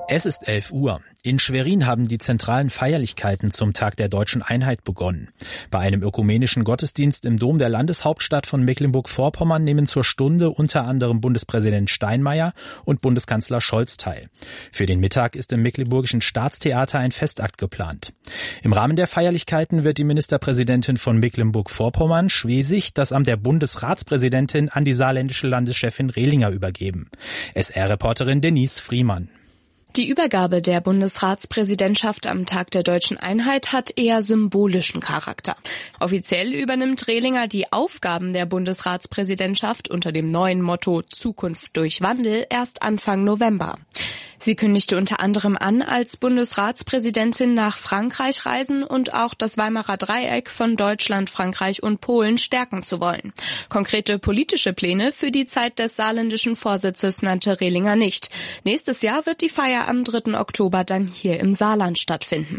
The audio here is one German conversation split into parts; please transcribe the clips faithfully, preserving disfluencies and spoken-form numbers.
Es ist elf Uhr. In Schwerin haben die zentralen Feierlichkeiten zum Tag der Deutschen Einheit begonnen. Bei einem ökumenischen Gottesdienst im Dom der Landeshauptstadt von Mecklenburg-Vorpommern nehmen zur Stunde unter anderem Bundespräsident Steinmeier und Bundeskanzler Scholz teil. Für den Mittag ist im Mecklenburgischen Staatstheater ein Festakt geplant. Im Rahmen der Feierlichkeiten wird die Ministerpräsidentin von Mecklenburg-Vorpommern, Schwesig, das Amt der Bundesratspräsidentin an die saarländische Landeschefin Rehlinger übergeben. S R-Reporterin Denise Friemann. Die Übergabe der Bundesratspräsidentschaft am Tag der Deutschen Einheit hat eher symbolischen Charakter. Offiziell übernimmt Rehlinger die Aufgaben der Bundesratspräsidentschaft unter dem neuen Motto Zukunft durch Wandel erst Anfang November. Sie kündigte unter anderem an, als Bundesratspräsidentin nach Frankreich reisen und auch das Weimarer Dreieck von Deutschland, Frankreich und Polen stärken zu wollen. Konkrete politische Pläne für die Zeit des saarländischen Vorsitzes nannte Rehlinger nicht. Nächstes Jahr wird die Feier am dritten Oktober dann hier im Saarland stattfinden.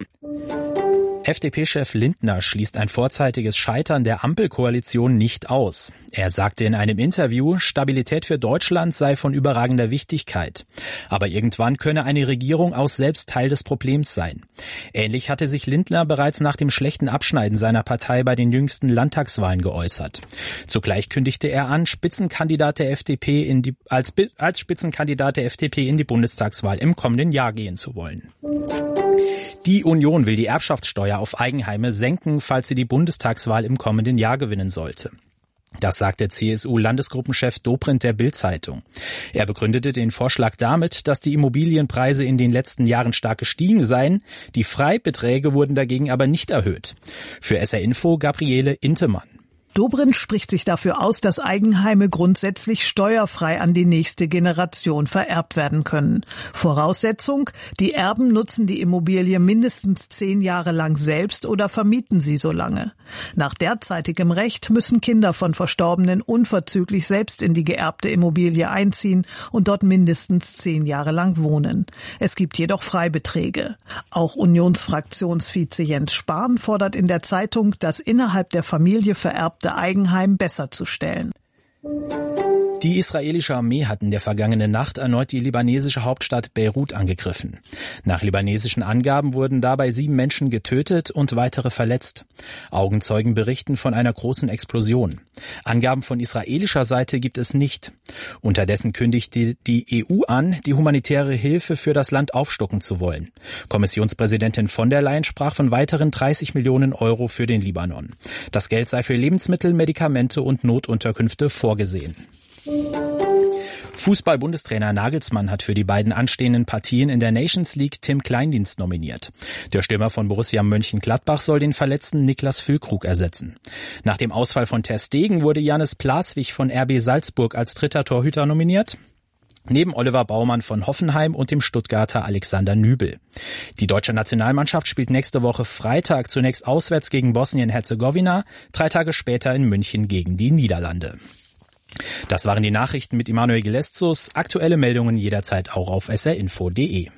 F D P-Chef Lindner schließt ein vorzeitiges Scheitern der Ampelkoalition nicht aus. Er sagte in einem Interview, Stabilität für Deutschland sei von überragender Wichtigkeit. Aber irgendwann könne eine Regierung auch selbst Teil des Problems sein. Ähnlich hatte sich Lindner bereits nach dem schlechten Abschneiden seiner Partei bei den jüngsten Landtagswahlen geäußert. Zugleich kündigte er an, Spitzenkandidat der F D P in die, als, als Spitzenkandidat der F D P in die Bundestagswahl im kommenden Jahr gehen zu wollen. Die Union will die Erbschaftssteuer auf Eigenheime senken, falls sie die Bundestagswahl im kommenden Jahr gewinnen sollte. Das sagte C S U-Landesgruppenchef Dobrindt der Bild-Zeitung. Er begründete den Vorschlag damit, dass die Immobilienpreise in den letzten Jahren stark gestiegen seien. Die Freibeträge wurden dagegen aber nicht erhöht. Für S R Info Gabriele Intemann. Dobrindt spricht sich dafür aus, dass Eigenheime grundsätzlich steuerfrei an die nächste Generation vererbt werden können. Voraussetzung: Die Erben nutzen die Immobilie mindestens zehn Jahre lang selbst oder vermieten sie so lange. Nach derzeitigem Recht müssen Kinder von Verstorbenen unverzüglich selbst in die geerbte Immobilie einziehen und dort mindestens zehn Jahre lang wohnen. Es gibt jedoch Freibeträge. Auch Unionsfraktionsvize Jens Spahn fordert in der Zeitung, das innerhalb der Familie vererbte Eigenheim besser zu stellen. Die israelische Armee hat in der vergangenen Nacht erneut die libanesische Hauptstadt Beirut angegriffen. Nach libanesischen Angaben wurden dabei sieben Menschen getötet und weitere verletzt. Augenzeugen berichten von einer großen Explosion. Angaben von israelischer Seite gibt es nicht. Unterdessen kündigte die E U an, die humanitäre Hilfe für das Land aufstocken zu wollen. Kommissionspräsidentin von der Leyen sprach von weiteren dreißig Millionen Euro für den Libanon. Das Geld sei für Lebensmittel, Medikamente und Notunterkünfte vorgesehen. Fußball-Bundestrainer Nagelsmann hat für die beiden anstehenden Partien in der Nations League Tim Kleindienst nominiert. Der Stürmer von Borussia Mönchengladbach soll den verletzten Niklas Füllkrug ersetzen. Nach dem Ausfall von Ter Stegen wurde Jannis Plaswig von R B Salzburg als dritter Torhüter nominiert. Neben Oliver Baumann von Hoffenheim und dem Stuttgarter Alexander Nübel. Die deutsche Nationalmannschaft spielt nächste Woche Freitag zunächst auswärts gegen Bosnien-Herzegowina, drei Tage später in München gegen die Niederlande. Das waren die Nachrichten mit Emanuel Gelestzos. Aktuelle Meldungen jederzeit auch auf s r info punkt d e.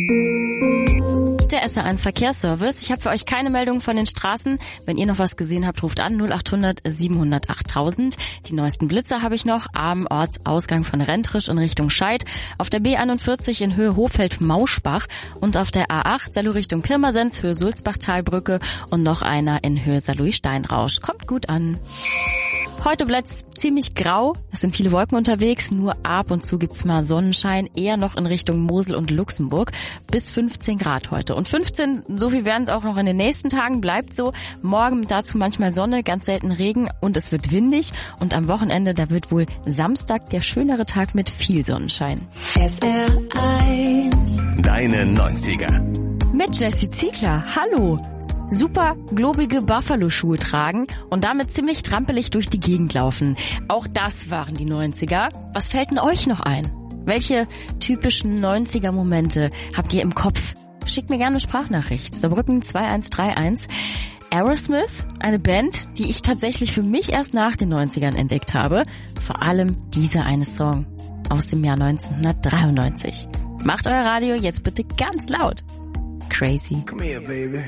Der S R eins Verkehrsservice. Ich habe für euch keine Meldungen von den Straßen. Wenn ihr noch was gesehen habt, ruft an null acht hundert siebenhundert achttausend. Die neuesten Blitzer habe ich noch am Ortsausgang von Rentrisch in Richtung Scheid, auf der B einundvierzig in Höhe Hofeld-Mauschbach und auf der A acht Salou Richtung Pirmasens, Höhe Sulzbach-Talbrücke und noch einer in Höhe Saarlouis-Steinrausch. Kommt gut an. Heute bleibt es ziemlich grau, es sind viele Wolken unterwegs, nur ab und zu gibt's mal Sonnenschein, eher noch in Richtung Mosel und Luxemburg, bis fünfzehn Grad heute. Und fünfzehn, so viel werden es auch noch in den nächsten Tagen, bleibt so. Morgen dazu manchmal Sonne, ganz selten Regen und es wird windig. Und am Wochenende, da wird wohl Samstag der schönere Tag mit viel Sonnenschein. S R eins. Deine neunziger. Mit Jessie Ziegler, hallo! Super globige Buffalo-Schuhe tragen und damit ziemlich trampelig durch die Gegend laufen. Auch das waren die neunziger. Was fällt denn euch noch ein? Welche typischen neunziger-Momente habt ihr im Kopf? Schickt mir gerne eine Sprachnachricht. Saarbrücken zwei eins drei eins. Aerosmith, eine Band, die ich tatsächlich für mich erst nach den neunzigern entdeckt habe. Vor allem dieser eine Song aus dem Jahr neunzehnhundertdreiundneunzig. Macht euer Radio jetzt bitte ganz laut. Crazy. Come here, baby.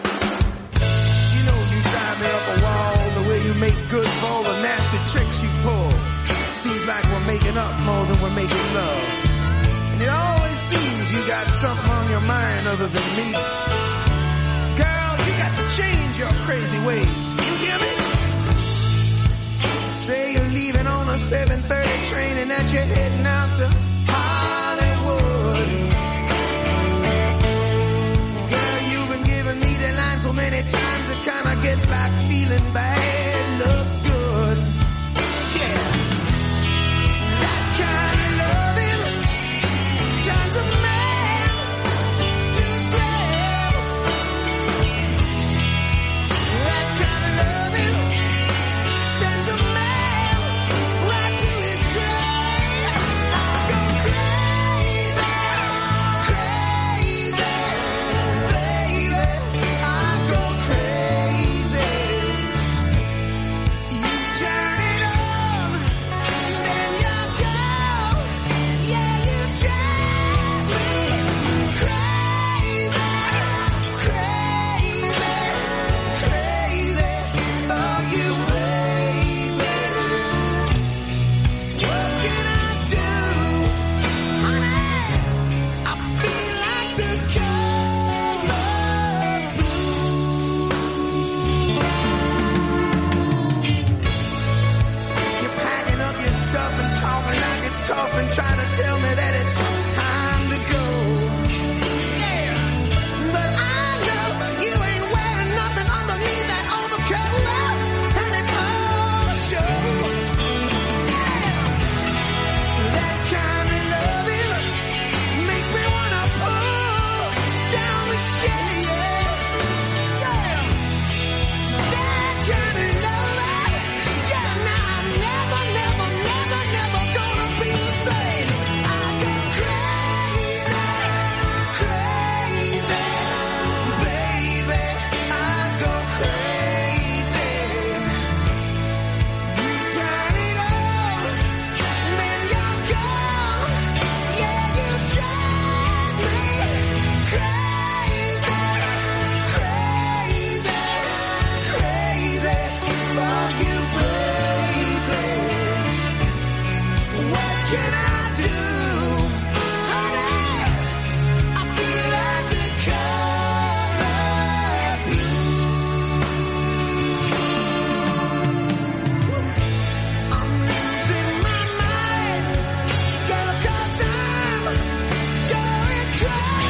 Me up a wall, the way you make good for all the nasty tricks you pull. Seems like we're making up more than we're making love. And it always seems you got something on your mind other than me. Girl, you got to change your crazy ways. You hear me? Say you're leaving on a seven thirty train and that you're heading out to Hollywood. Girl, you've been giving me the line so many times it kinda gets like feeling bad looks good. Yeah. That kind of loving turns a man to slave. That kind of loving sends a man right to his grave. I go crazy, crazy, baby. I go crazy. You turn it on, then you go. Yeah, you drive me crazy, crazy, crazy. Oh, you baby. What can I do, honey? I feel like the color blue. You're packing up your stuff and talking like it's tough and trying to tell me that it's time to go. Yeah, but I know you ain't wearing nothing underneath that overcoat, and it's all show. Yeah, that kind of loving makes me wanna pull down the shade. Yeah, that kind of loving. Yeah, now I'm never, never, never, never gonna be the same. I go crazy, crazy, baby. I go crazy. You turn it on, then you go. Yeah, you drive me crazy, crazy, crazy for you, baby. What can I do, honey? I feel like the color blue. I'm losing my mind, girl, 'cause I'm going crazy.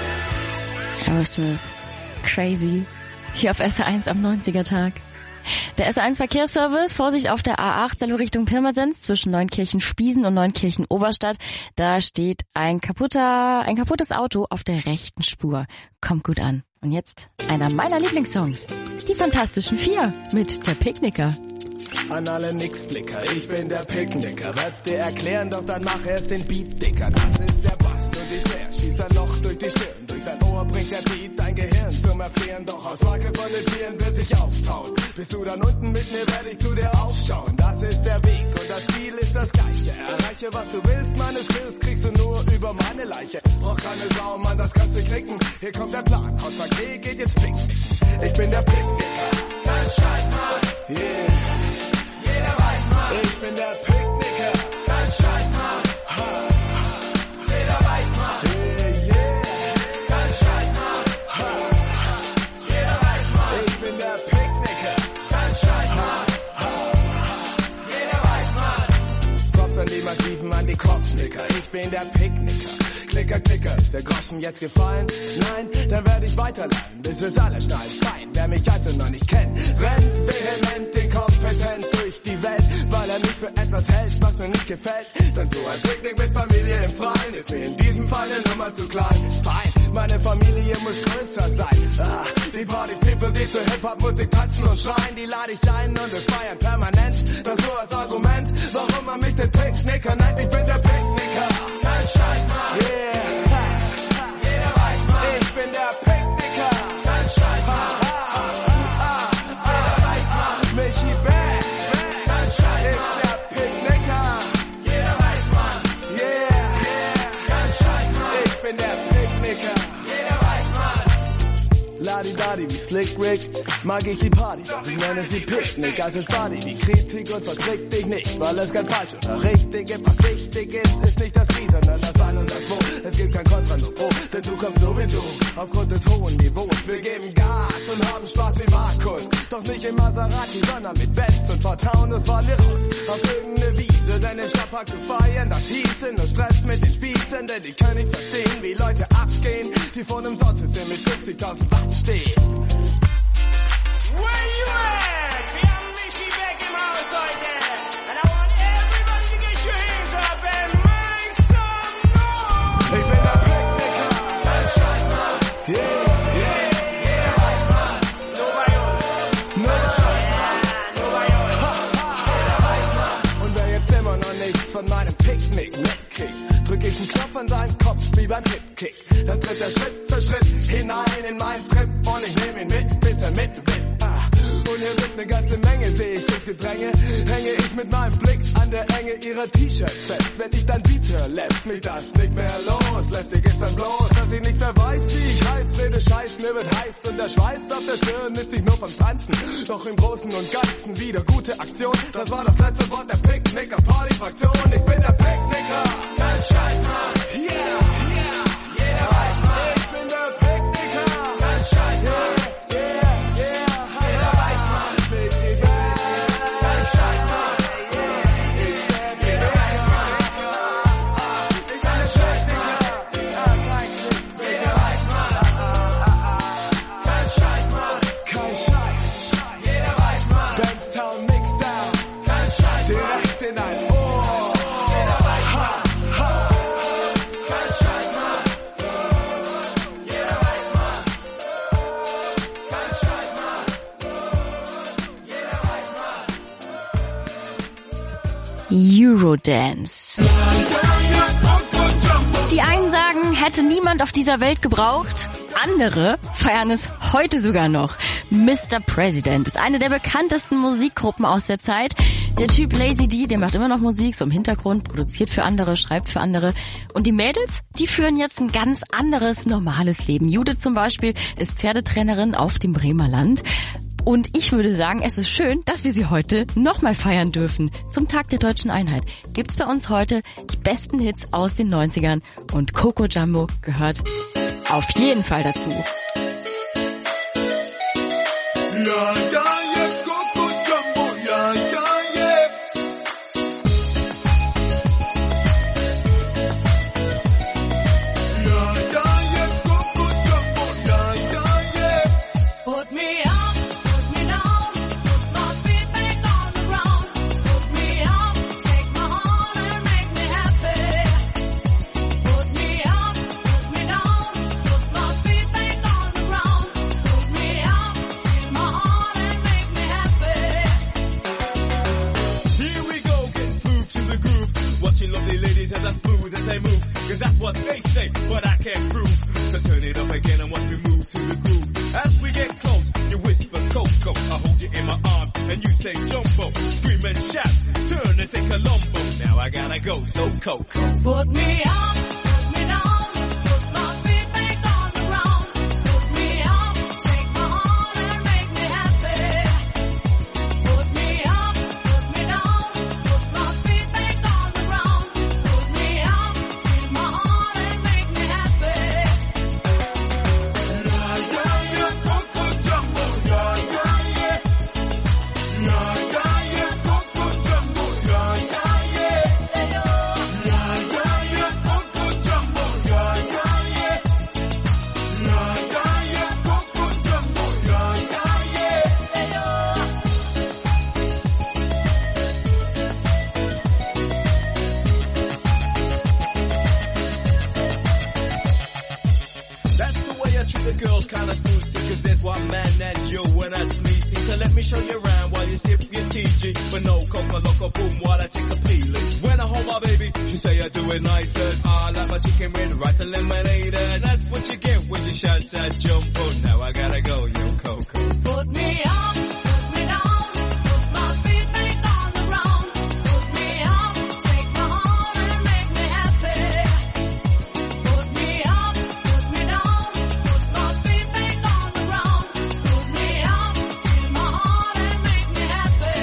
Aerosmith, Crazy, hier auf S R eins am neunziger Tag. Der S eins Verkehrsservice, Vorsicht auf der A acht, Sello Richtung Pirmasens zwischen Neunkirchen-Spiesen und Neunkirchen-Oberstadt. Da steht ein kaputter, ein kaputtes Auto auf der rechten Spur. Kommt gut an. Und jetzt einer meiner Lieblingssongs. Die Fantastischen Vier mit der Picknicker. An alle Nixblicker, ich bin der Picknicker. Werd's dir erklären, doch dann mach erst den Beat dicker. Das ist der Bass und die Snare, schießt ein Loch durch die Stirn. Durch dein Ohr bringt der Beat dein Gehirn zum Erfrieren. Doch aus Wacke von den Tieren wird dich auftauen. Bist du dann unten mit mir, werd ich zu dir aufschauen. Das ist der Weg und das Ziel ist das Gleiche. Erreiche, was du willst, meine Skills kriegst du nur über meine Leiche. Brauch keine Sau, Mann, das kannst du knicken. Hier kommt der Plan, aus der Klee geht jetzt picknicken. Ich bin der Picknicker, kein Scheiß, Mann, yeah. Jeder weiß, Mann, ich bin der Picknicker, kein Scheiß, Mann, ha, ha. Jeder weiß, Mann, yeah, yeah. Kein Scheiß, Mann, ha, ha. Jeder weiß, Mann, ich bin der Picknicker, kein Scheiß, Mann, ha, ha. Jeder weiß, Mann. Props an die Massiven, an die Kopfnicker, ich bin der Picknicker. Klicker, Klicker, ist der Groschen jetzt gefallen? Nein, dann werde ich weiterleihen, bis es alle schnallen. Fein, wer mich also noch nicht kennt, rennt vehement, inkompetent durch die Welt, weil er mich für etwas hält, was mir nicht gefällt. Dann so ein Picknick mit Familie im Freien ist mir in diesem Fall eine Nummer zu klein. Fein, meine Familie muss größer sein. Ah, die Party-People, die zur Hip-Hop-Musik tanzen und schreien, die lade ich ein und wir feiern permanent. Das nur als Argument, warum man mich den Picknicker nennt. Ich bin der Picknicker, kein Scheiß, Mann. Yeah. Jeder weiß, Mann, ich bin der Picknicker, kein Scheiß, Mann. Jeder weiß, Mann, Michi Beck, kein Scheiß, Mann, ist der Picknicker. Jeder weiß, Mann, yeah, kein Scheiß, Mann, ich bin der Picknicker. Jeder weiß, Mann. Ladi-Dadi wie Slick Rick, mag ich die Party, ich nenne sie Picknick, also Party, die Kritik und verkriegt dich nicht, weil es kein falsch oder richtig ist, was wichtig ist, ist nicht das Wie, sondern das Wann und das Wo, es gibt kein Kontra, nur Pro, denn du kommst sowieso aufgrund des hohen Niveaus, wir geben Gas und haben Spaß wie Markus, doch nicht im Maserati, sondern mit Benz und vor Taunus fahren wir raus, auf irgendeine Wiese, denn im Stadtpark zu feiern, das hieße nur Stress mit den Spießen, denn die können nicht verstehen, wie Leute abgehen, die vor einem Sozismus mit fünfzigtausend Watt stehen. Where you at? See, I'm Michi Beck im Haus heute. And I want everybody to get your hands up and make some noise. Ich bin der Picknicker, kein Scheiß, Mann. Yeah, yeah. Jeder weiß, Mann. Nur bei uns. Nur bei Scheiß, Mann. Nur bei uns. Jeder weiß, Mann. Und wer jetzt immer noch nichts von meinem Picknick mitkriegt, drück ich einen Knopf an seinen Kopf wie beim Hip-Kick. Dann tritt er Schritt für Schritt hinein in meinen Trip und ich nehm ihn mit, bis er mitwippt. Und hier wird ne ganze Menge, seh ich ins Gedränge, hänge ich mit meinem Blick an der Enge ihrer T-Shirts fest. Wenn ich dann Beat höre, lässt mich das nicht mehr los. Lästig ist dann bloß, dass ich nicht mehr weiß, wie ich heiß, rede Scheiß, mir wird heiß und der Schweiß auf der Stirn ist nicht nur vom Tanzen. Doch im Großen und Ganzen wieder gute Aktion. Das war das letzte Wort der Picknicker Party-Fraktion. Ich bin der Picknicker, kein Scheiß, Mann. Yeah, yeah. Jeder weiß, Mann. Ich bin der Picknicker, kein Scheiß, Mann. Eurodance. Die einen sagen, hätte niemand auf dieser Welt gebraucht. Andere feiern es heute sogar noch. Mister President ist eine der bekanntesten Musikgruppen aus der Zeit. Der Typ Lazy D, der macht immer noch Musik, so im Hintergrund, produziert für andere, schreibt für andere. Und die Mädels, die führen jetzt ein ganz anderes, normales Leben. Judith zum Beispiel ist Pferdetrainerin auf dem Bremer Land. Und ich würde sagen, es ist schön, dass wir sie heute nochmal feiern dürfen. Zum Tag der Deutschen Einheit gibt's bei uns heute die besten Hits aus den neunzigern. Und Coco Jumbo gehört auf jeden Fall dazu. Ja, ja, ja, Coco Jumbo, ja, ja, ja. Ja, ja, ja, Coco Jumbo, ja, ja, ja. Put me up, put me down, put my feet jumbo. Scream and shout, turn and say Columbo. Now I gotta go, so Coco. Put me up, put me down, put my feet back on the ground. Put me up, take my heart and make me happy. Put me up, put me down, put my feet back on the ground. Put me up, feel my heart and make me happy. La ya ya Coco Jumbo, ya ya yeah. La ya ya Coco Jumbo, ya ya yeah. La ya ya Coco Jumbo, ya ya yeah. La ya ya Coco Jumbo, ya ya yeah. That's the way I treat the girls, kinda spooky, cause there's one man that's you and that's me. See, so let me show you around while you sip your T G. But no coca loco boom while I take a peeling. When I hold my baby, she say I do it nicer. I like my chicken with rice and lemonade. And that's what you get when you shout that jumbo. Now I gotta go, yo Coco. Put me up, put me down, put my feet back on the ground. Put me up, take my heart and make me happy. Put me up, put me down, put my feet back on the ground. Put me up, feel my heart and make me happy.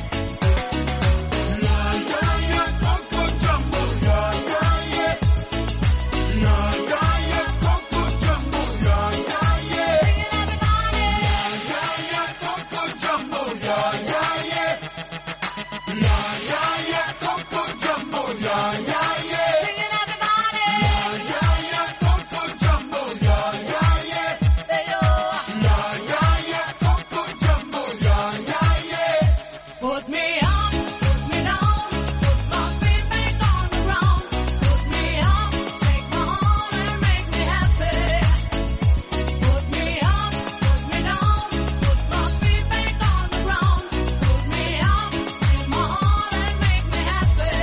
La ya ya Coco Jumbo, ya ya yeah. La ya ya Coco Jumbo, ya ya yeah. La ya ya Coco Jumbo, ya ya yeah. La ya ya Coco Jumbo, ya ya yeah. Singing everybody. La ya ya Coco Jumbo, ya ya yeah. La ya ya Coco Jumbo, ya ya yeah. Put me up, put me down, put my feet back on the ground. Put me up, take my heart and make me happy. Put me up, put me down, put my feet back on the ground. Put me up, feel my heart and make me happy.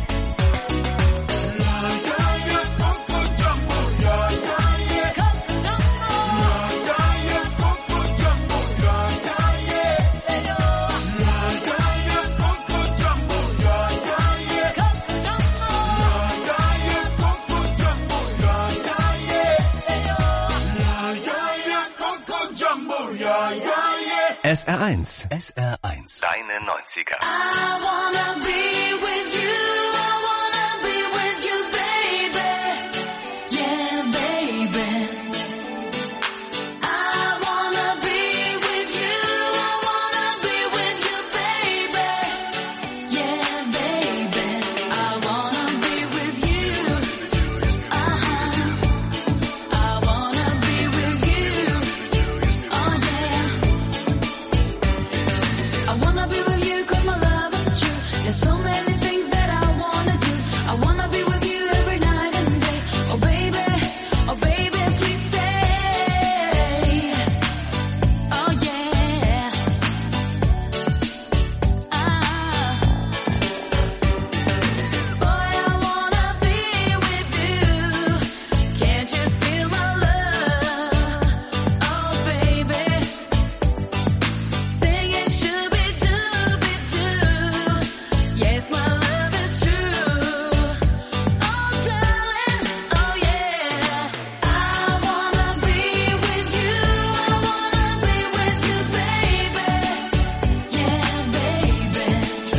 La ya ya Coco Jumbo, ya ya yeah. Coco Jumbo, La ya ya Coco Jumbo, ya ya yeah. La ya ya Coco Jumbo, ya ya yeah. Coco Jumbo, La ya ya Coco Jumbo, ya ya yeah. La ya ya Coco Jumbo, ya ya yeah. S R eins. S R eins. Deine neunziger. I wanna be with you, I wanna be with you, baby. Yeah, baby. I wanna be with you, I wanna be with you, baby. Yeah, baby. I wanna be with you. Uh-huh. I wanna be with you. Oh yeah. I wanna be with you 'cause my love is true. There's so many things that I wanna do. I wanna be with you every night and day. Oh baby, oh baby, please stay. Oh yeah. Ah. Boy, I wanna be with you. Can't you feel my love? Oh baby. Sing it, shooby dooby doo. Yes, my love is true. Oh, darling, oh yeah. I wanna be with you. I wanna be with you, baby. Yeah, baby.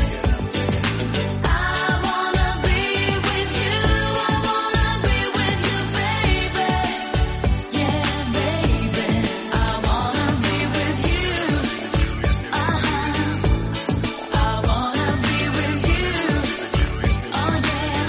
I wanna be with you. I wanna be with you, baby. Yeah, baby. I wanna be with you. Uh-huh. I wanna be with you. Oh yeah.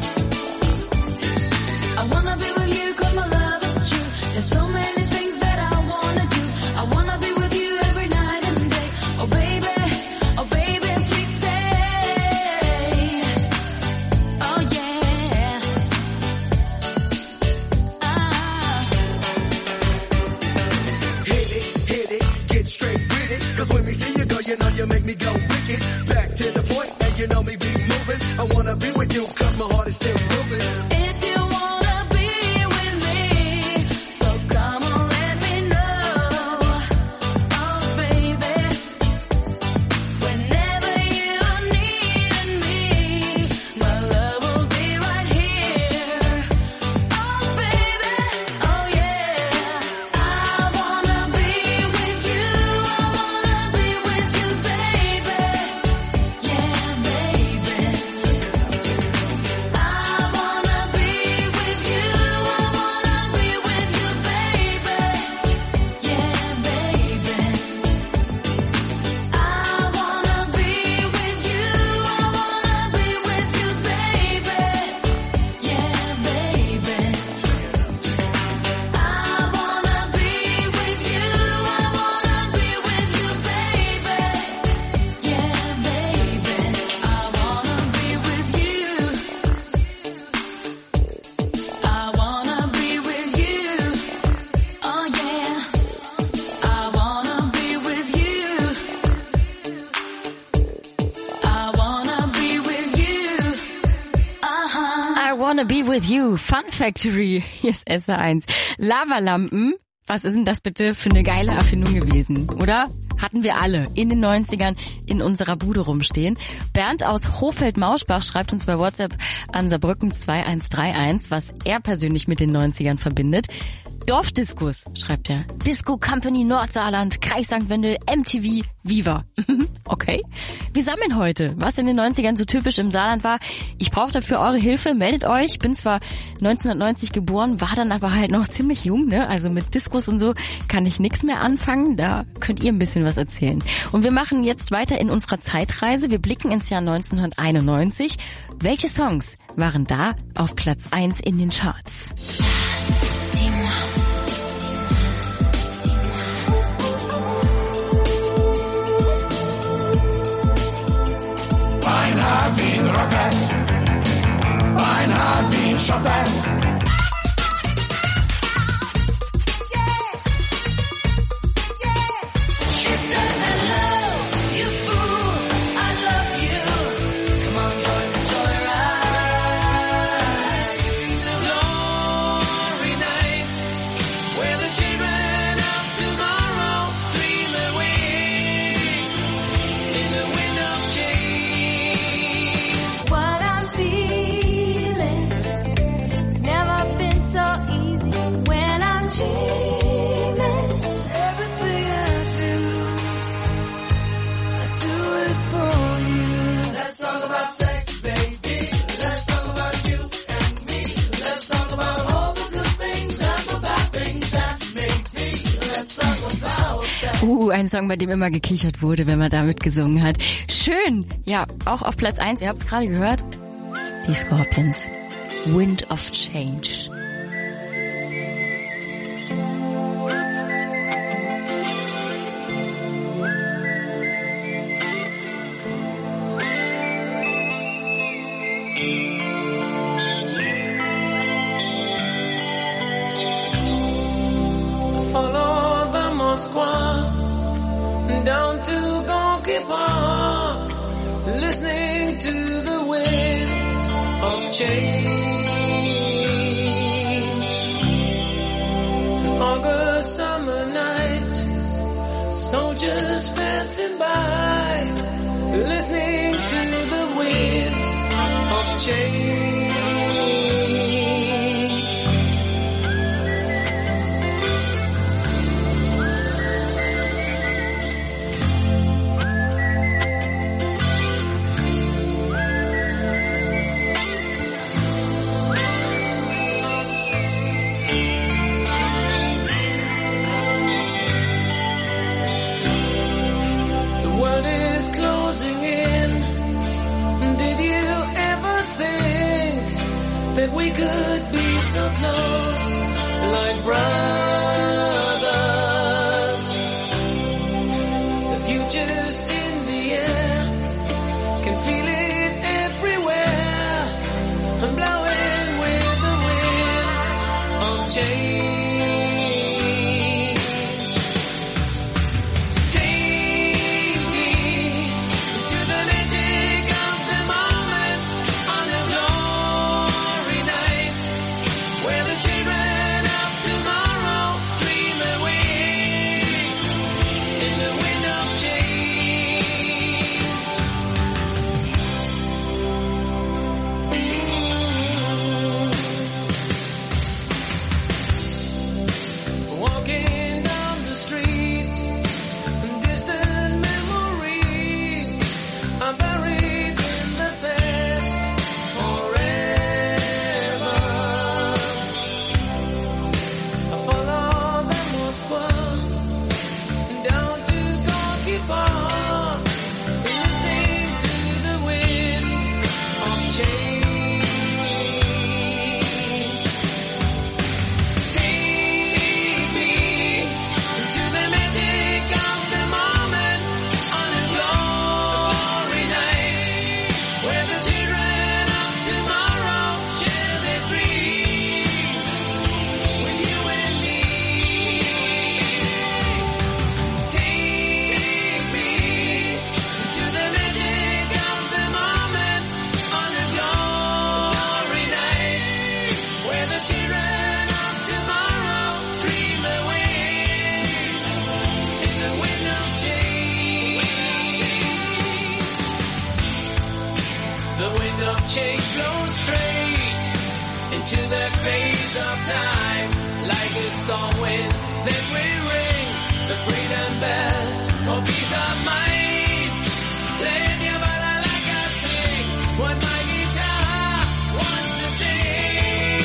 I wanna be with you 'cause my love is true. There's so many things that I wanna do. I wanna be with you every night and day. Oh baby, oh baby, please stay. Oh yeah. Ah. Hit it, hit it, get straight with it. 'Cause when we see you go, you know you make me go wicked. Back to the point, and you know me be moving. I wanna be with you 'cause my heart is still moving. If you wanna be with me, so come on, let me know. Oh baby, whenever Wanna Be With You, Fun Factory, hier ist S R eins. Lavalampen, was ist denn das bitte für eine geile Erfindung gewesen, oder? Hatten wir alle in den neunzigern in unserer Bude rumstehen. Bernd aus Hofeld-Mauschbach schreibt uns bei WhatsApp an Saarbrücken zwei eins drei eins, was er persönlich mit den neunzigern verbindet. Dorfdiskus, schreibt er. Disco Company Nordsaarland, Kreis Sankt Wendel, M T V, Viva. Okay. Wir sammeln heute, was in den neunzigern so typisch im Saarland war. Ich brauche dafür eure Hilfe, meldet euch. Bin zwar neunzehnhundertneunzig geboren, war dann aber halt noch ziemlich jung, ne? Also mit Diskus und so kann ich nichts mehr anfangen. Da könnt ihr ein bisschen was erzählen. Und wir machen jetzt weiter in unserer Zeitreise. Wir blicken ins Jahr neunzehnhunderteinundneunzig. Welche Songs waren da auf Platz eins in den Charts? Beinhard wie ein Rocker, Beinhard wie ein Schotter. Uh, ein Song, bei dem immer gekichert wurde, wenn man damit gesungen hat. Schön! Ja, auch auf Platz eins, ihr habt es gerade gehört, die Scorpions. Wind of Change. Follow the Moskwa down to Gonky Park, listening to the wind of change. An August summer night, soldiers passing by, listening to the wind of change. That we could be so close, like brothers. The future's in the air, can feel it everywhere. I'm blowing with the wind of change. Take me to the magic of the moment on a glory night, where the children of tomorrow dream The wind of change blows straight into the face of time. Like a storm wind, then we ring the freedom bell for peace of mind. Playing your ballad like I sing what my guitar wants to sing.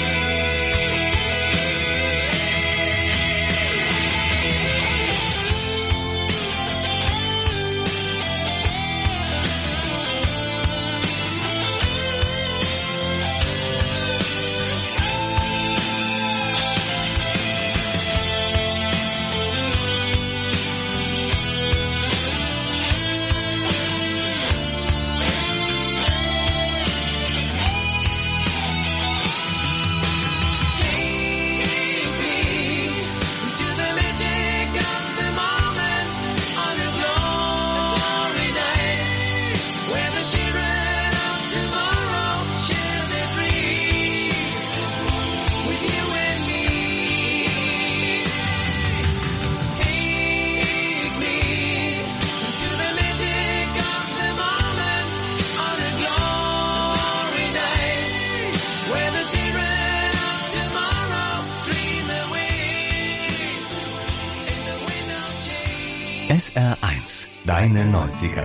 S R eins, deine neunziger.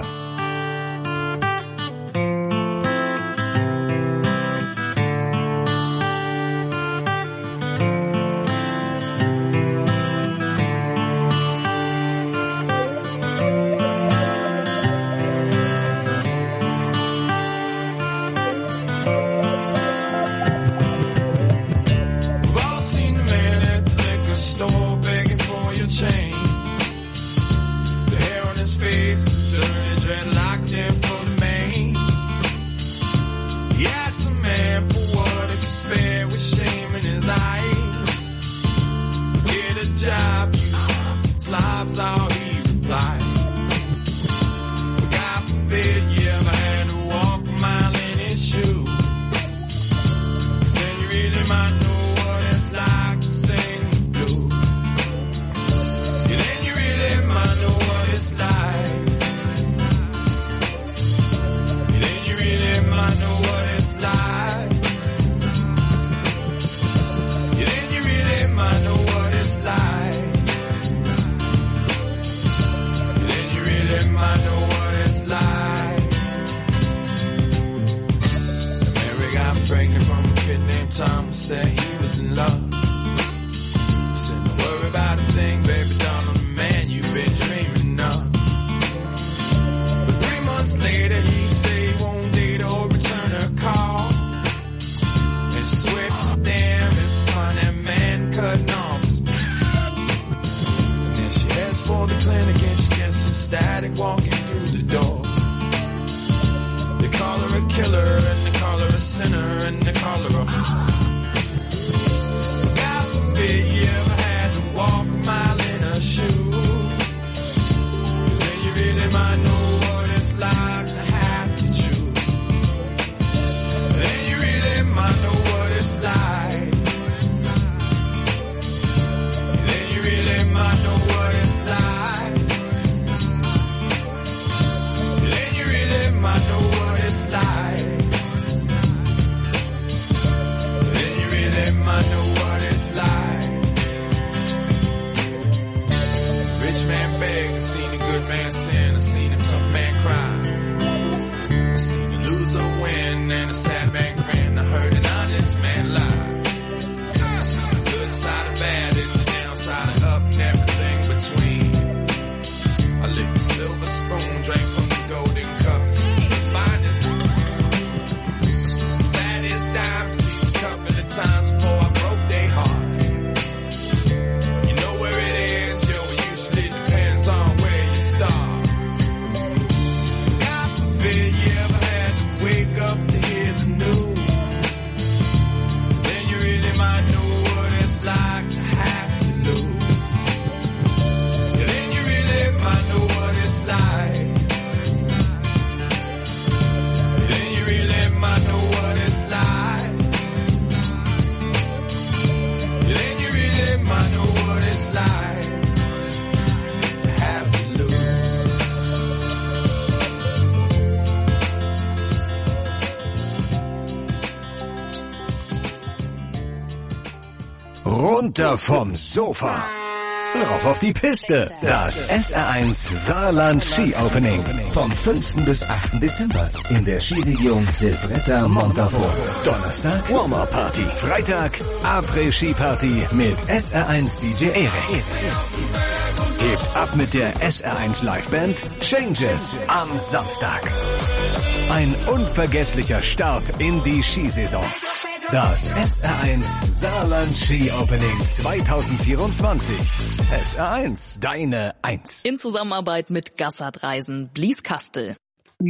runter vom Sofa. Rauf auf die Piste. Das S R eins Saarland Ski Opening. Vom fünften bis achten Dezember in der Skiregion Silvretta-Montafort. Donnerstag Warm-Up Party. Freitag Après-Ski-Party mit S R eins D J Erik. Hebt ab mit der S R eins Liveband Changes am Samstag. Ein unvergesslicher Start in die Skisaison. Das S R eins Saarland Ski Opening zwanzig vierundzwanzig. S R eins, deine Eins. In Zusammenarbeit mit Gassert Reisen, Blieskastel.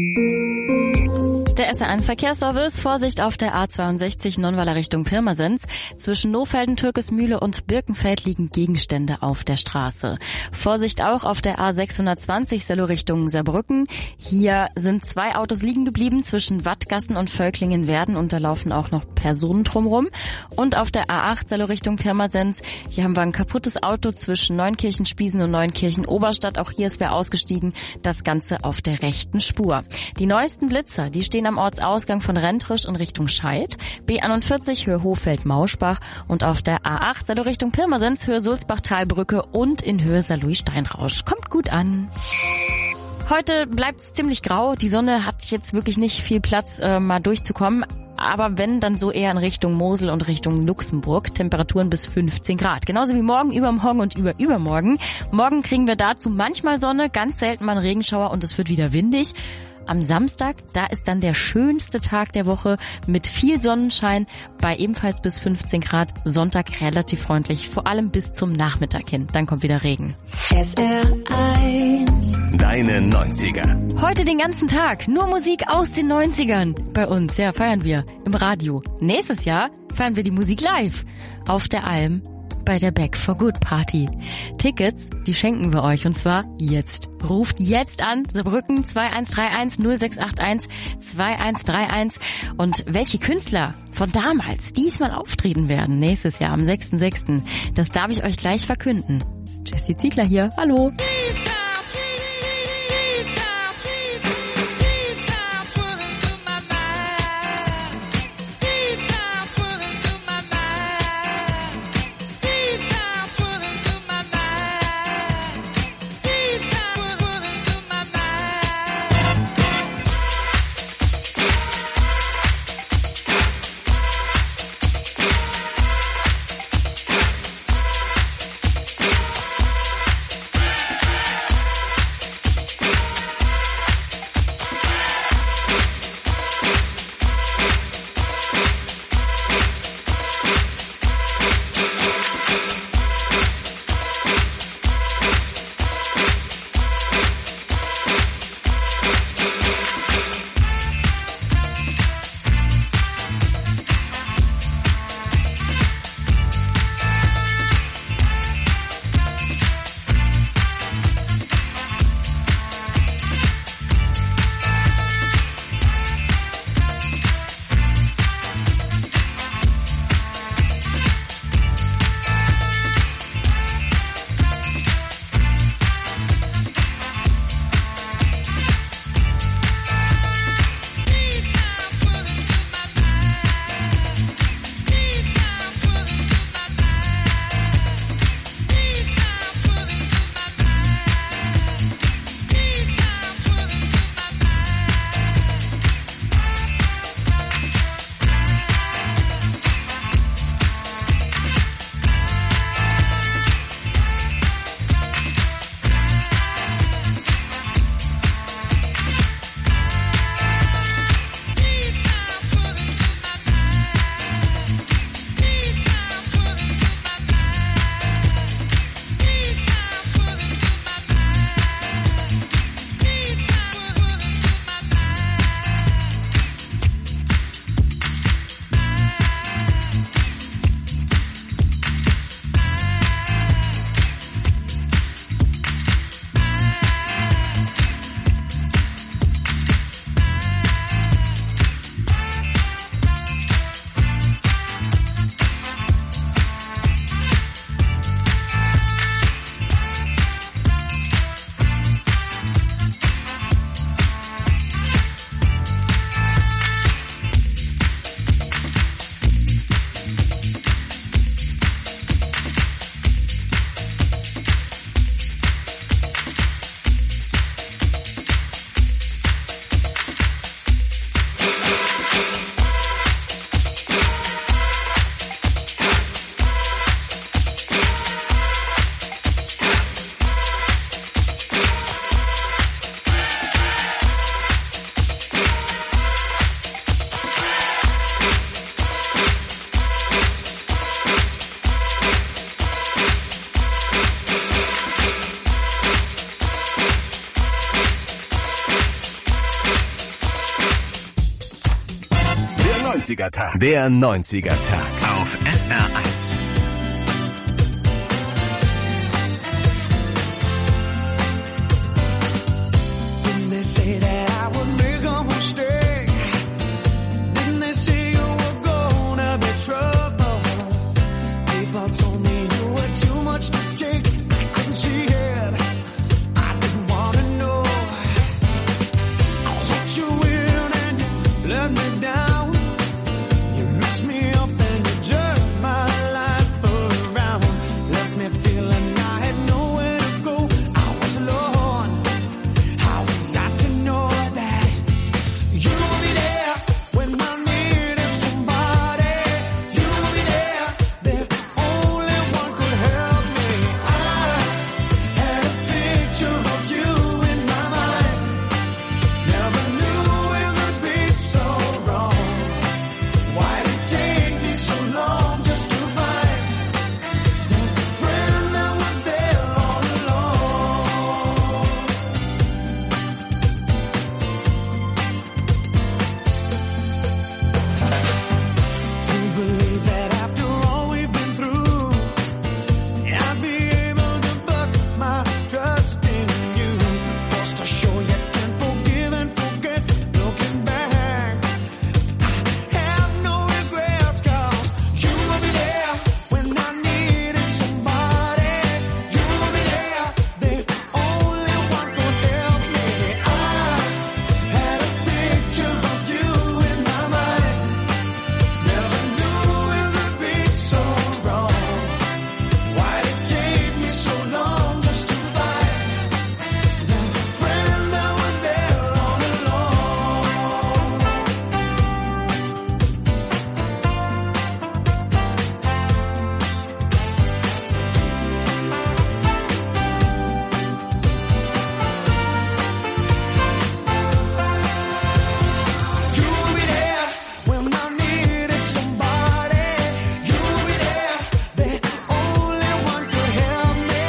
Der S R eins Verkehrsservice, Vorsicht auf der A zweiundsechzig Nonnweiler Richtung Pirmasens. Zwischen Nohfelden, Türkesmühle und Birkenfeld liegen Gegenstände auf der Straße. Vorsicht auch auf der A sechshundertzwanzig Sello Richtung Saarbrücken. Hier sind zwei Autos liegen geblieben zwischen Wattgassen und Völklingen-Werden und da laufen auch noch Personen drumrum. Und auf der A acht Sello Richtung Pirmasens, hier haben wir ein kaputtes Auto zwischen Neunkirchen-Spiesen und Neunkirchen-Oberstadt. Auch hier ist wer ausgestiegen. Das Ganze auf der rechten Spur. Die neuesten Blitzer, die stehen am Ortsausgang von Rentrisch in Richtung Scheid, B einundvierzig Höhe Hochfeld-Mauschbach und auf der A acht Sello Richtung Pirmasens Höhe Sulzbach-Talbrücke und in Höhe Saarlouis-Steinrausch. Kommt gut an. Heute bleibt's ziemlich grau. Die Sonne hat jetzt wirklich nicht viel Platz, äh, mal durchzukommen. Aber wenn, dann so eher in Richtung Mosel und Richtung Luxemburg. Temperaturen bis fünfzehn Grad. Genauso wie morgen, übermorgen und über übermorgen. Morgen kriegen wir dazu manchmal Sonne, ganz selten mal einen Regenschauer und es wird wieder windig. Am Samstag, da ist dann der schönste Tag der Woche mit viel Sonnenschein bei ebenfalls bis fünfzehn Grad. Sonntag relativ freundlich, vor allem bis zum Nachmittag hin. Dann kommt wieder Regen. S R eins. Deine neunziger. Heute den ganzen Tag nur Musik aus den neunzigern. Bei uns, ja, feiern wir im Radio. Nächstes Jahr feiern wir die Musik live auf der Alm bei der Back for Good Party. Tickets, die schenken wir euch und zwar jetzt. Ruft jetzt an, Saarbrücken zwei eins drei eins null sechs acht eins zwei eins drei eins und welche Künstler von damals diesmal auftreten werden nächstes Jahr am sechsten sechsten Das darf ich euch gleich verkünden. Jessie Ziegler hier, hallo. neunziger-Tag. Der neunziger-Tag auf S R eins. Didn't they say that I would make a mistake? Didn't they say you were gonna be trouble? People told me you were too much to take. I couldn't see it. I didn't wanna know. I let you in and you let me down. You messed me up and you turned my life around. Left me feeling I had nowhere to go. I was alone. How was I to know that you'll be there when I needed somebody? You'll be there, the only one could help me. I had a picture of you in my mind. Never knew it would be so wrong. Why did it take me so long just to find the friend that was there all along? You believe that after all we've been through, I'd be able to put my trust in you. Just to show you can forgive and forget. Looking back, I have no regrets, 'cause you will be there when I needed somebody. You will be there, the only one could help me. I had a picture of you in my mind. Never knew it would be so wrong. Why did it take me so long just to find the friend that was there all along? You'll be there when I needed somebody. You'll be there, the only one could help me.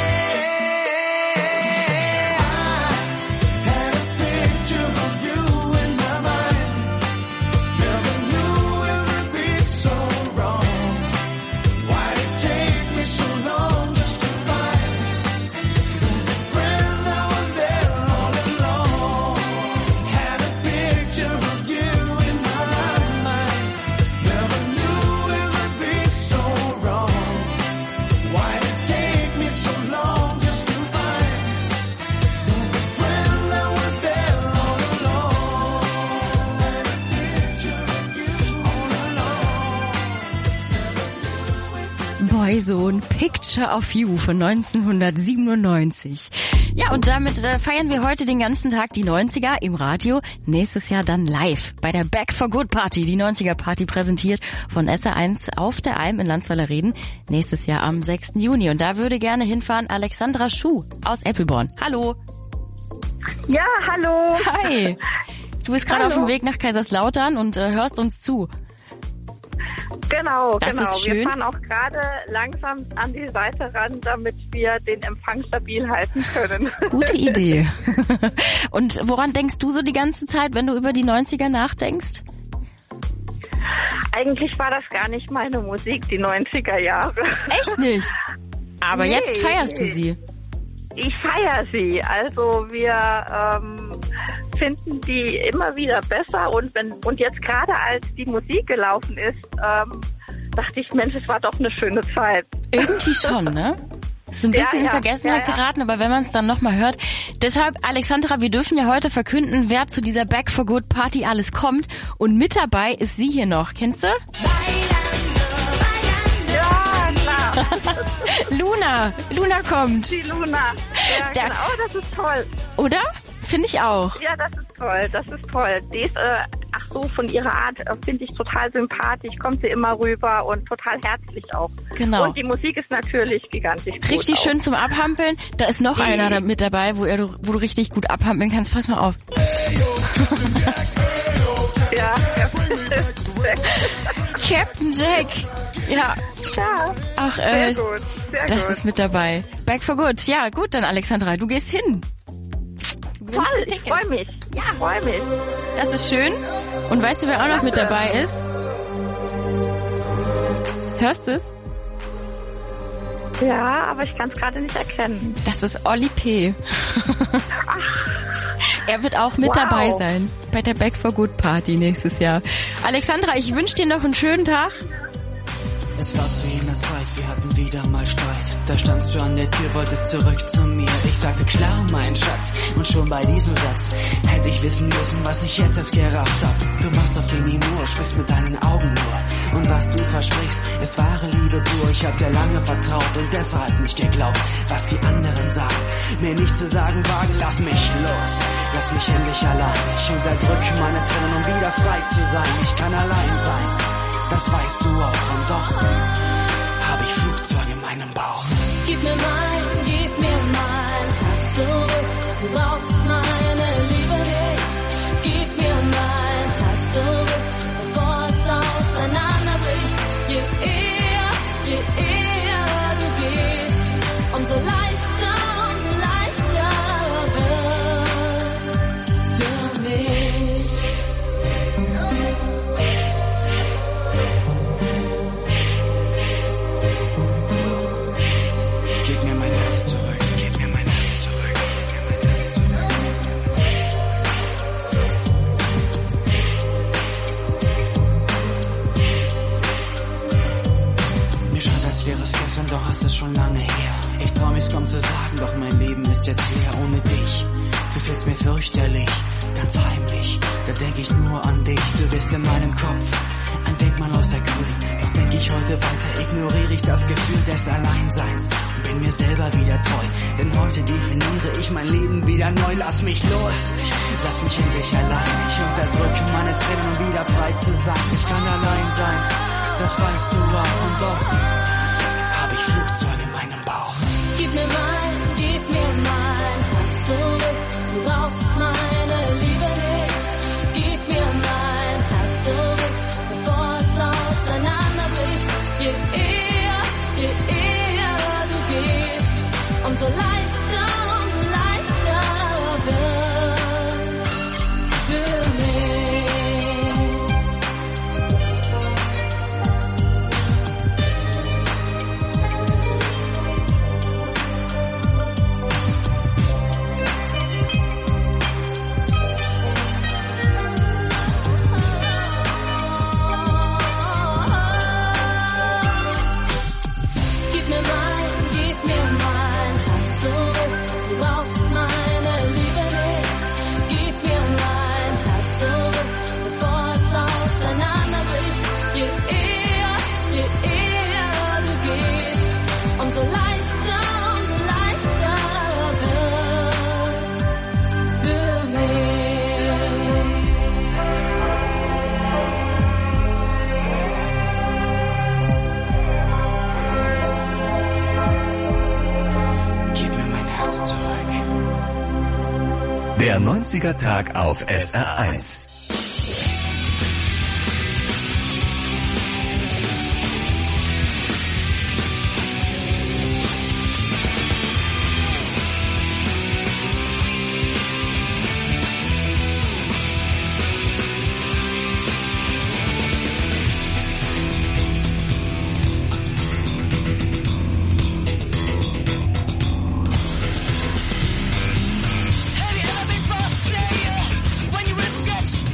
I had a picture of you in my mind. Never knew it would be so wrong. Why did it take me so long just to find the friend that was there all along? Had a picture of you in my mind. Never knew it would be so wrong. Why did it take me so long just to find the friend that was there all along? Had a picture of you all along. Boyzone, Picture of You von neunzehnhundertsiebenundneunzig. Ja, und damit äh, feiern wir heute den ganzen Tag die neunziger im Radio. Nächstes Jahr dann live bei der Back for Good Party. Die neunziger Party präsentiert von S R eins auf der Alm in Landsweiler Reden. Nächstes Jahr am sechsten Juni. Und da würde gerne hinfahren Alexandra Schuh aus Eppelborn. Hallo. Ja, hallo. Hi. Du bist gerade auf Hallo. dem Weg nach Kaiserslautern und äh, hörst uns zu. Genau, Das genau. ist Wir schön. fahren auch gerade langsam an die Seite ran, damit wir den Empfang stabil halten können. Gute Idee. Und woran denkst du so die ganze Zeit, wenn du über die neunziger nachdenkst? Eigentlich war das gar nicht meine Musik, die neunziger Jahre. Echt nicht? Aber Nee, jetzt feierst du nee. sie. Ich feiere sie. Also wir ähm, finden die immer wieder besser und wenn und jetzt gerade als die Musik gelaufen ist, ähm, dachte ich, Mensch, es war doch eine schöne Zeit. Irgendwie schon, ne? Ist ein bisschen Ja, in ja, Vergessenheit ja, ja. geraten, aber wenn man es dann nochmal hört. Deshalb, Alexandra, wir dürfen ja heute verkünden, wer zu dieser Back for Good Party alles kommt. Und mit dabei ist sie hier noch. Kennst du? Ja, klar. Luna. Luna kommt. Die Luna. Ja, Da- genau. Oh, das ist toll. Oder? Finde ich auch. Ja, das ist toll, das ist toll. Die ist, äh, ach so, von ihrer Art äh, finde ich total sympathisch, kommt sie immer rüber und total herzlich auch. Genau. Und die Musik ist natürlich gigantisch gut Richtig auch. schön zum Abhampeln. Da ist noch Mhm. einer da mit dabei, wo, er, wo du richtig gut abhampeln kannst. Pass mal auf. Ja, Captain Jack. Ja. Ja. Ach, äh, Sehr gut, sehr das gut. ist mit dabei. Back for Good. Ja, gut, dann Alexandra, du gehst hin. Du gewinnst Toll, ein ich Ticket. freue mich. Ja, freue mich. Das ist schön. Und weißt du, wer auch noch mit dabei ist? Hörst du es? Ja, aber ich kann es gerade nicht erkennen. Das ist Olli P. Er wird auch mit Wow. dabei sein bei der Back for Good Party nächstes Jahr. Alexandra, ich wünsche dir noch einen schönen Tag. Es war zu jener Zeit, wir hatten wieder mal Streit. Da standst du an der Tür, wolltest zurück zu mir. Ich sagte klar, mein Schatz. Und schon bei diesem Satz hätte ich wissen müssen, was ich jetzt erst gerafft hab. Du machst auf Chemie nur, sprichst mit deinen Augen nur. Und was du versprichst, ist wahre Liebe pur. Ich hab dir lange vertraut und deshalb nicht geglaubt, was die anderen sagen. Mir nicht zu sagen wagen, lass mich los. Lass mich endlich allein. Ich unterdrück meine Tränen, um wieder frei zu sein. Ich kann allein sein. Das weißt du auch und doch hab ich Flugzeug in meinem Bauch. Gib mir mein, gib mir mein Herz zurück. Du brauchst meine Liebe nicht. Gib mir mein Herz zurück, bevor es auseinanderbricht. Je eher, je eher du gehst, umso leichter, umso leichter wird's für mich. Gib mir mein Herz zurück, gib mir mein Herz zurück, gib mir mein Herz. Mir scheint, als wäre es gestern, doch ist es schon lange her. Ich trau mich kaum zu sagen, doch mein Leben ist jetzt leer ohne dich. Du fehlst mir fürchterlich, ganz heimlich. Da denk ich nur an dich, du bist in meinem Kopf. Ein Denkmal aus der Grün, doch denk ich heute weiter, ignoriere ich das Gefühl des Alleinseins und bin mir selber wieder treu. Denn heute definiere ich mein Leben wieder neu, lass mich los, lass mich endlich allein. Ich unterdrücke meine Tränen, um wieder frei zu sein. Ich kann allein sein, das weißt du auch und doch hab ich Flugzeug in meinem Bauch. Gib mir mein, gib mir mein Herz zurück. Du brauchst meine Liebe nicht. Gib mir mein Herz zurück, bevor es auseinanderbricht. Je eher, je eher du gehst, umso leichter, umso leichter wird's für mich. Gib mir mein, gib mir mein Herz zurück. Du brauchst meine Liebe nicht. Gib mir mein Herz zurück, bevor es auseinanderbricht. Je eher, je eher du gehst, umso leichter, umso leichter wird's für mich. Gib mir mein Herz zurück. Der neunziger Tag auf S R eins. Have you ever been for sale? When you rip guts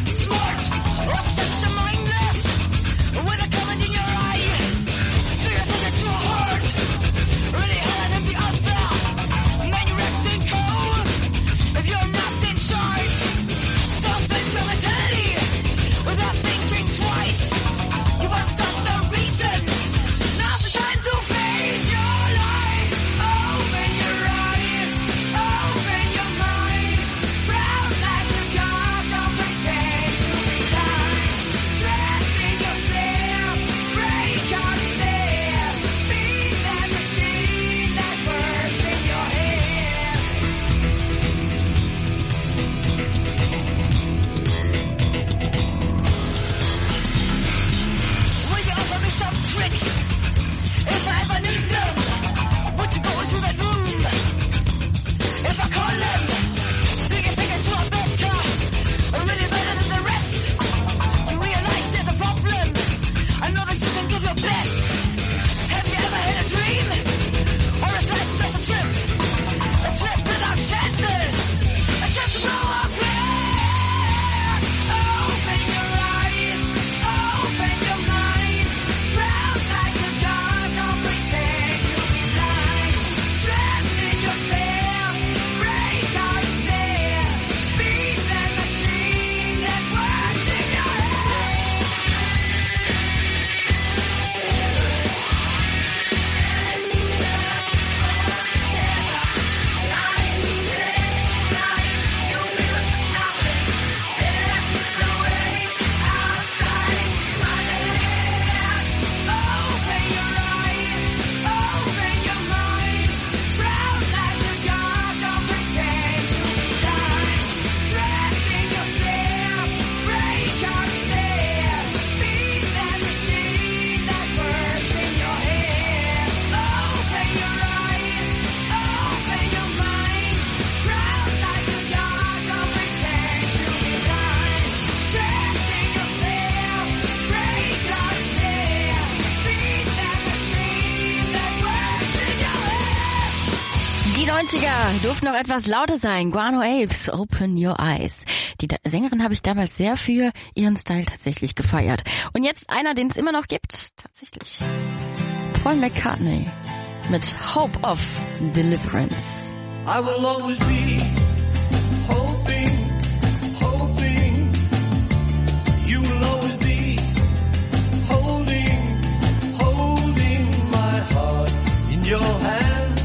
neunziger durften noch etwas lauter sein. Guano Apes, Open Your Eyes. Die da- Sängerin habe ich damals sehr für ihren Style tatsächlich gefeiert. Und jetzt einer, den es immer noch gibt, tatsächlich. Paul McCartney mit Hope of Deliverance. I will always be hoping, hoping. You will always be holding, holding my heart in your hand.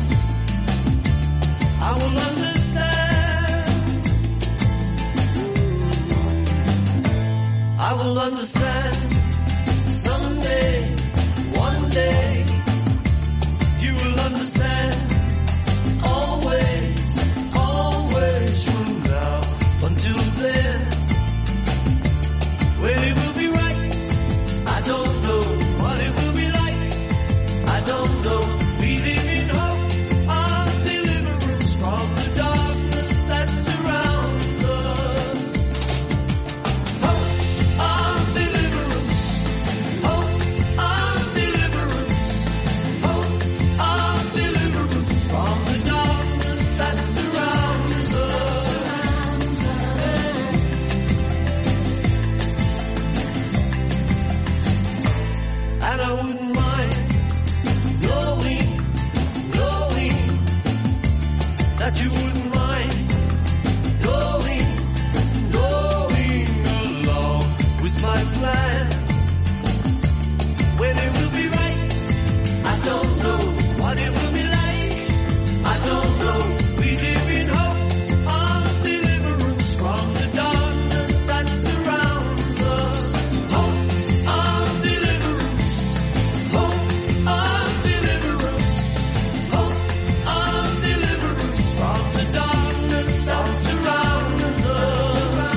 I will understand. I will understand someday, one day. You will understand. Always, always from now until then. When it will be right, I don't know what it will be like. I don't know. We live in hope of deliverance from the darkness that surrounds us. Hope of deliverance. Hope of deliverance. Hope of deliverance from the darkness that surrounds us. And I wouldn't mind knowing, knowing that you wouldn't mind going, going along with my plan. When it will be right, I don't know what it will be like. I don't know. We live in hope of deliverance from the darkness that surrounds us. Hope of deliverance. Hope of deliverance. Hope of deliverance from the darkness that surrounds us.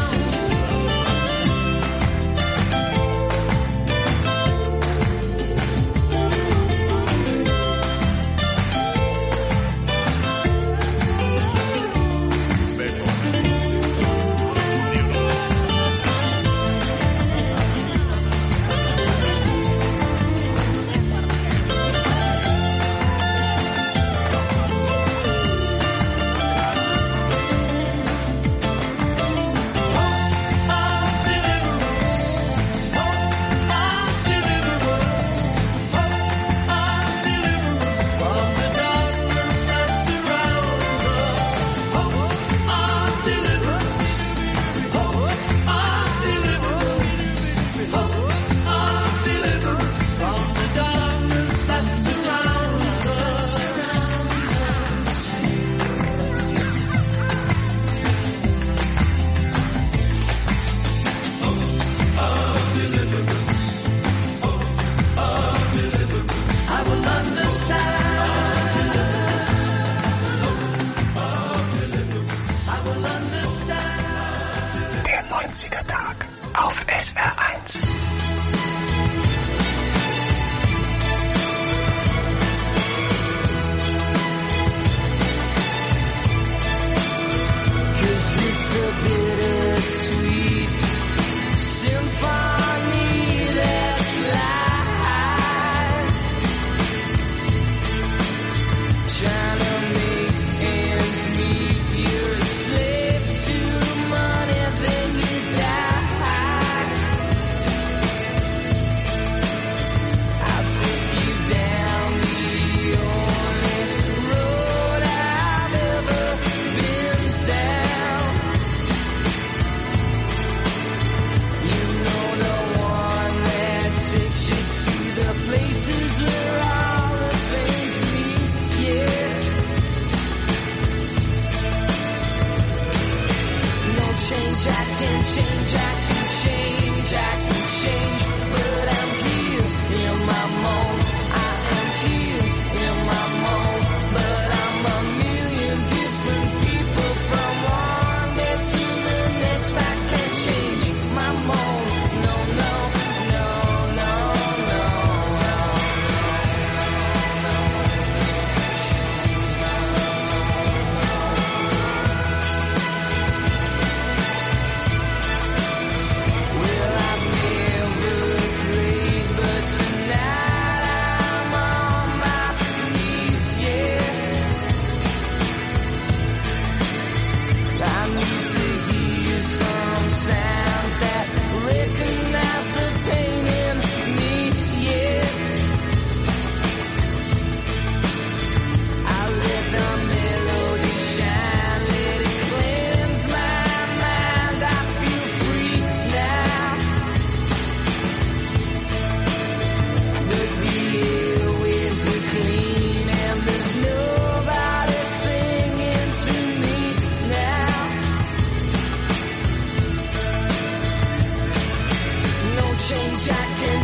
I will understand. I will understand. Der neunziger Tag auf S R eins. Cause it's a bittersweet symphony that's life. Trying to make ends meet. You're a slave to money, then you die.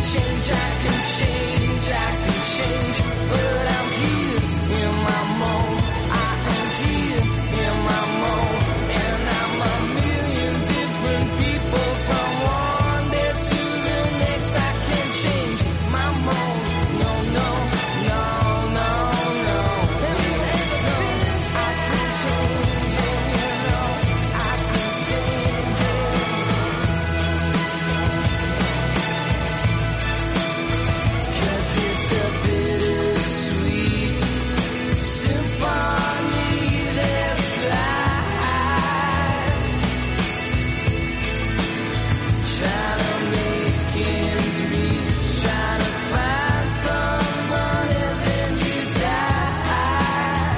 change, I can change, I can change, but I'm here in my mode. I am here in my mode, and I'm a million different people from one day to the next. I can't change my mode. No, no, no, no, no. No, I can change it, you know. I can change it. 'Cause it's a bittersweet symphony that's life. Trying to make ends meet, trying to find someone and then you die.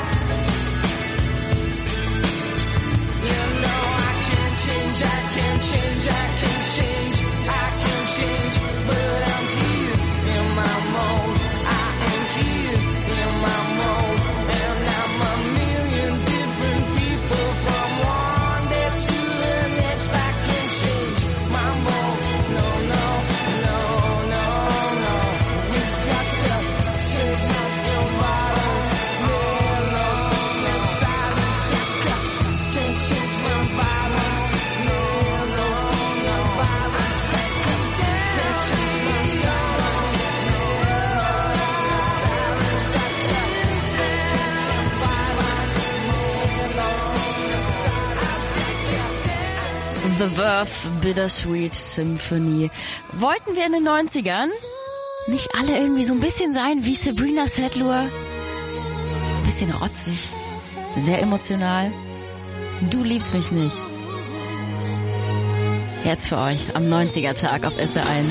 You know I can change, I can change, I can change, I can change, but I'm here in my mode. I am here in my mode, and I'm a million different people from one day to the next. I can change my mode. No, no, no, no, no. You got to take up your bottles. No, no, that silence. Can't change my violence. No, no, no violence. Can't change my The Verve Bittersweet Symphony. Wollten wir in den neunzigern nicht alle irgendwie so ein bisschen sein wie Sabrina Setlur? Bisschen rotzig, sehr emotional. Du liebst mich nicht. Jetzt für euch am neunziger-Tag auf S R eins.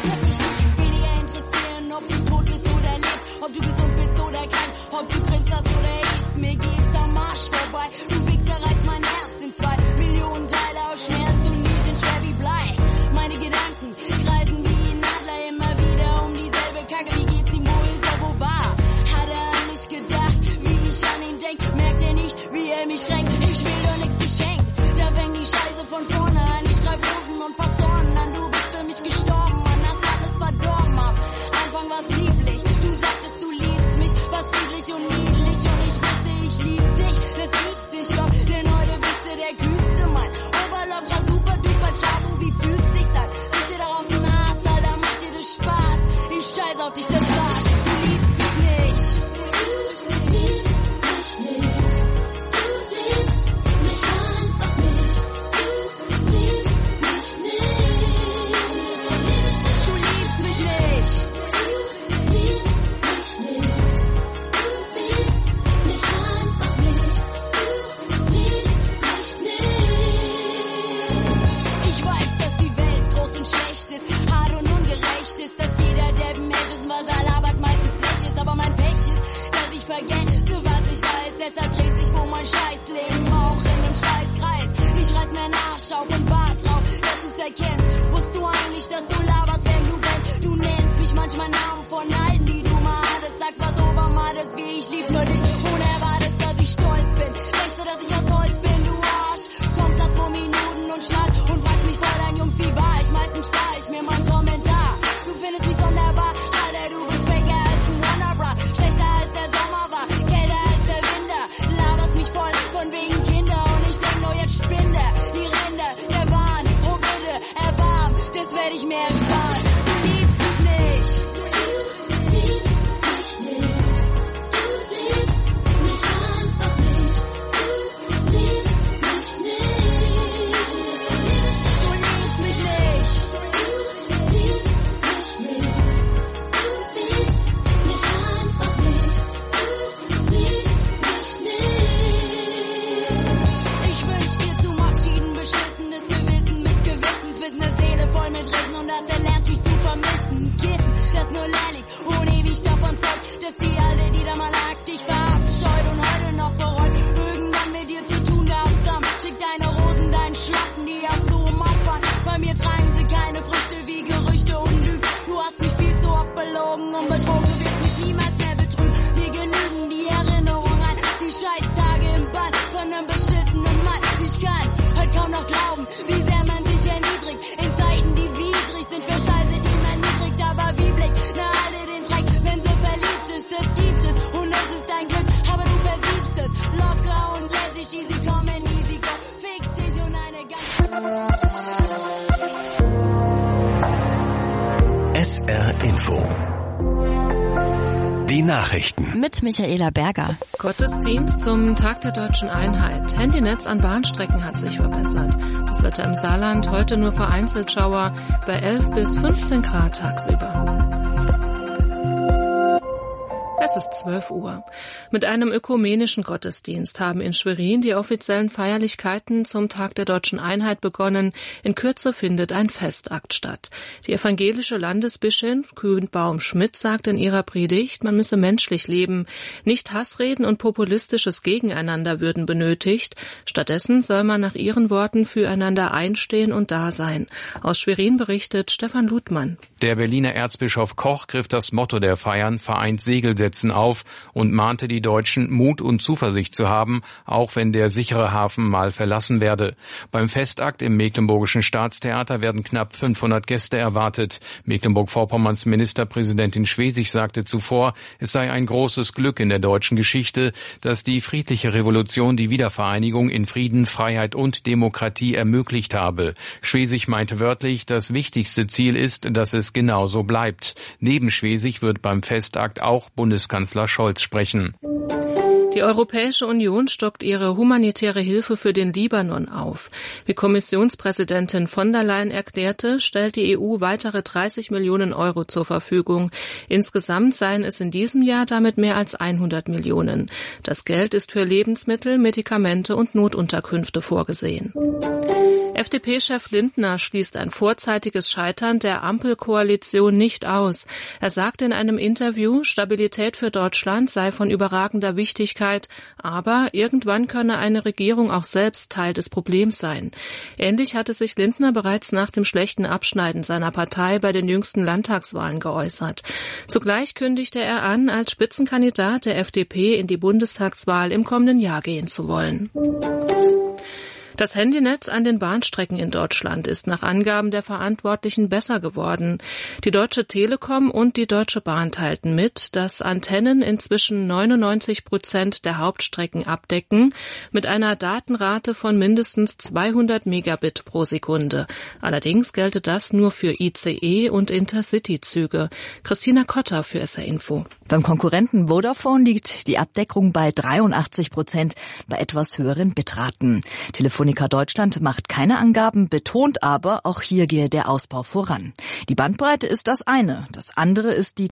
Ob du tot bist oder lebst, ob du gesund bist oder krank, ob du Krebs hast oder AIDS, mir geht's am Arsch vorbei. Du Wichser reißt mein Herz in zwei Millionen Teile aus Schmerz und nie sind schwer wie Blei. Meine Gedanken kreisen wie ein Adler immer wieder um dieselbe Kacke. Wie geht's ihm, wo ist er, wo war? Hat er an mich gedacht, wie ich an ihn denk? Merkt er nicht, wie er mich kränkt? Ich will doch nichts geschenkt, da fängt die Scheiße von vorne an. Ich greif Rosen und fass Dornen an, du bist für mich gestorben, Mann, hast alles verdorben ab. Anfang war's lieblich, du sagtest, du liebst mich, war's friedlich und niedlich und ich wusste, ich lieb dich, das liegt sich doch, denn heute bist du der kühlste Mann. Oberlocker, super duper, Chabu, wie fühlst dich an? Sitzt dir darauf ein Hass, Alter, macht dir das Spaß, ich scheiß auf dich, das war's, du liebst mich nicht. Du liebst mich nicht, du liebst mich einfach nicht, du liebst mich nicht, du liebst mich nicht. Ich weiß, dass die Welt groß und schlecht ist, hart und ungerecht ist, dass jeder Deppen Mensch ist, was er labert, meistens Pech ist, aber mein Pech ist, dass ich vergesse, was ich weiß, deshalb dreht sich wohl mein Scheißleben auch in einem Scheißkreis. Ich reiß mir einen Arsch auf und wart drauf, dass du's erkennst. Wusst du eigentlich, dass du laberst, wenn du willst? Du nennst mich manchmal Namen von allen, die du mal hattest, sagst was Obermades wie ich lieb nur dich, ohne erwartest, dass ich stolz bin. Denkst du, dass ich aus Holz bin, du Arsch? Kommst nach zwei Minuten und schnarchst und fragst mich vor dein Jungs, wie war ich? Meistens spar ich mir meinen Kommentar. Du findest mich sonderbar, Alter, du bist faker als ein Wonderbra. Schlechter als der Sommer war, kälter als der Winter. Laberst mich voll von wegen Kinder und ich denk nur jetzt spinde. Die Ränder der Bahn, oh bitte, erbarm, das werd ich mir ersparen. Du liebst mich nicht. Du liebst mich nicht. Du liebst mich einfach nicht. Du liebst mich nicht. Du liebst mich nicht. Du liebst mich nicht. Du liebst mich einfach nicht. Du liebst mich nicht. Ich wünsch dir zum Abschied ein beschissenes Gewissen mit Gewissenswissen, eine Seele voll mit Rissen und dass er lernt mich zu vermissen. Kissen, das nur lernlich und ewig davon zeugt, dass die Alte, die da mal lag, dich verabscheut und heute noch bereut, irgendwann mit dir zu tun gehabt haben. Schick deine Rosen, deinen Schlappen, die hast du im Abfall. Bei mir tragen sie keine Früchte wie Gerüchte und Lügen. Du hast mich viel zu oft belogen und betrogen, du wirst mich niemals mehr betrügen. Mir genügen die Erinnerungen an die Scheißtage im Bad von einem beschissenen Mann. Ich kann halt kaum noch glauben, wie sehr man sich erniedrigt in Zeiten, die widrig sind für Scheiße, die man niedrigt, aber S R Info. Die Nachrichten. Mit Michaela Berger. Gottesdienst zum Tag der Deutschen Einheit. Handynetz an Bahnstrecken hat sich verbessert. Das Wetter im Saarland heute nur vereinzelt Schauer bei elf bis fünfzehn Grad tagsüber. Es ist zwölf Uhr. Mit einem ökumenischen Gottesdienst haben in Schwerin die offiziellen Feierlichkeiten zum Tag der Deutschen Einheit begonnen. In Kürze findet ein Festakt statt. Die evangelische Landesbischöfin Kühnbaum-Schmidt sagt in ihrer Predigt, man müsse menschlich leben. Nicht Hassreden und populistisches Gegeneinander würden benötigt. Stattdessen soll man nach ihren Worten füreinander einstehen und da sein. Aus Schwerin berichtet Stefan Ludmann. Der Berliner Erzbischof Koch griff das Motto der Feiern Vereint Segel setzen auf und mahnte die Deutschen, Mut und Zuversicht zu haben, auch wenn der sichere Hafen mal verlassen werde. Beim Festakt im Mecklenburgischen Staatstheater werden knapp fünfhundert Gäste erwartet. Mecklenburg-Vorpommerns Ministerpräsidentin Schwesig sagte zuvor, es sei ein großes Glück in der deutschen Geschichte, dass die friedliche Revolution die Wiedervereinigung in Frieden, Freiheit und Demokratie ermöglicht habe. Schwesig meinte wörtlich, das wichtigste Ziel ist, dass es genauso bleibt. Neben Schwesig wird beim Festakt auch Bundeskanzler Scholz sprechen. Die Europäische Union stockt ihre humanitäre Hilfe für den Libanon auf. Wie Kommissionspräsidentin von der Leyen erklärte, stellt die E U weitere dreißig Millionen Euro zur Verfügung. Insgesamt seien es in diesem Jahr damit mehr als hundert Millionen. Das Geld ist für Lebensmittel, Medikamente und Notunterkünfte vorgesehen. F D P-Chef Lindner schließt ein vorzeitiges Scheitern der Ampelkoalition nicht aus. Er sagte in einem Interview, Stabilität für Deutschland sei von überragender Wichtigkeit, aber irgendwann könne eine Regierung auch selbst Teil des Problems sein. Ähnlich hatte sich Lindner bereits nach dem schlechten Abschneiden seiner Partei bei den jüngsten Landtagswahlen geäußert. Zugleich kündigte er an, als Spitzenkandidat der F D P in die Bundestagswahl im kommenden Jahr gehen zu wollen. Das Handynetz an den Bahnstrecken in Deutschland ist nach Angaben der Verantwortlichen besser geworden. Die Deutsche Telekom und die Deutsche Bahn teilten mit, dass Antennen inzwischen neunundneunzig Prozent der Hauptstrecken abdecken, mit einer Datenrate von mindestens zweihundert Megabit pro Sekunde. Allerdings gelte das nur für I C E und Intercity-Züge. Christina Kotter für S R Info. Beim Konkurrenten Vodafone liegt die Abdeckung bei dreiundachtzig Prozent bei etwas höheren Bitraten. Telefonica Deutschland macht keine Angaben, betont aber, auch hier gehe der Ausbau voran. Die Bandbreite ist das eine, das andere ist die